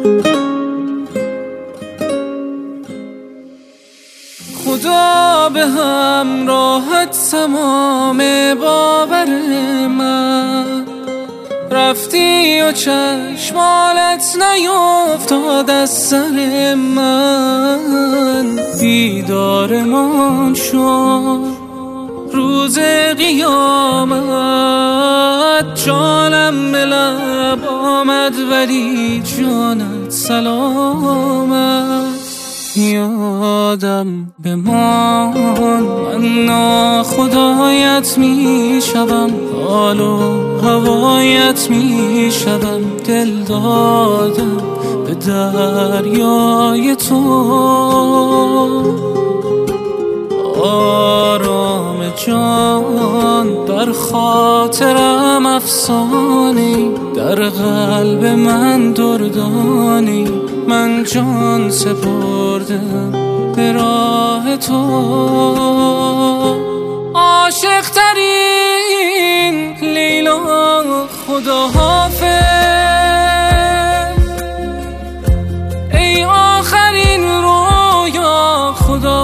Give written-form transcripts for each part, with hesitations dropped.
خدا به همراهت تمام باور من، رفتی و چشمالت نیفتاد از سر من. دیدارمان شد روز قیامت، جانم به لب آمد ولی جانت سلامت. یادم بمان من ناخدایت می شوم، حال و هوایت می شوم. دل دادم به دریای تو، آرام جان در خاطرم افسانی، در قلب من دردانی. من جان سپردم به راه تو، عاشق ترین لیلا خدا حافظ. ای آخرین رویا خدا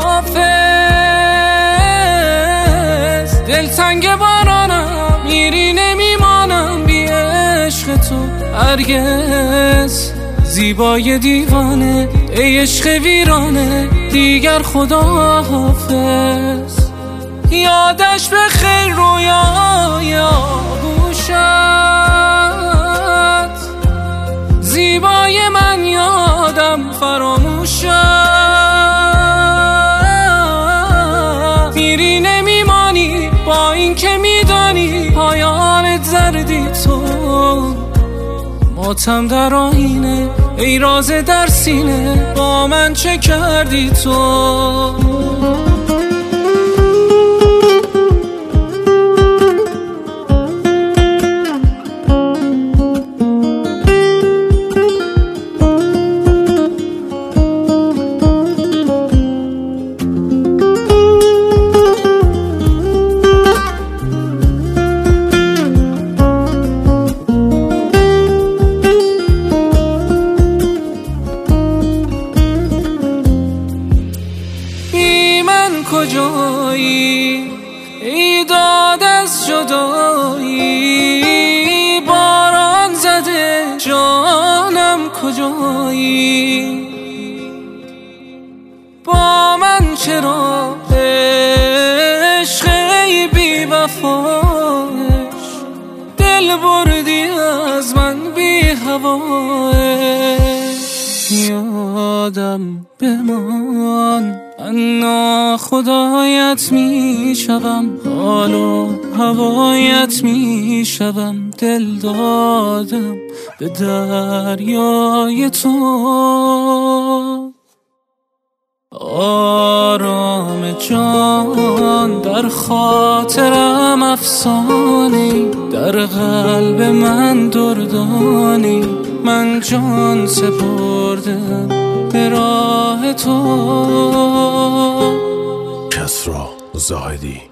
حافظ. دلتنگ بارانم میری نمیمانم بی عشق تو هرگز. زیبای دیوانه ای عشق ویرانه دیگر خدا حافظ. یادش به خیر رویای آغوشت، زیبای من یادم فراموشت. میری نمیمانی با این که میدانی پایانت زردی تو. ماتم در آینه ای راز در سینه، با من چه کردی تو؟ کجایی ای داد از جدایی، باران زده جانم کجایی؟ با من چرا عشق ای بی وفاش، دل بردی از من بی هواش. یادم بمان من ناخدایت می شوم، حال و هوایت می شوم. دل دادم به دریای تو، آرام جان در خاطرم افسانی، در قلب من دردانی. من جان سپردم به راه تو. کسری زاهدی.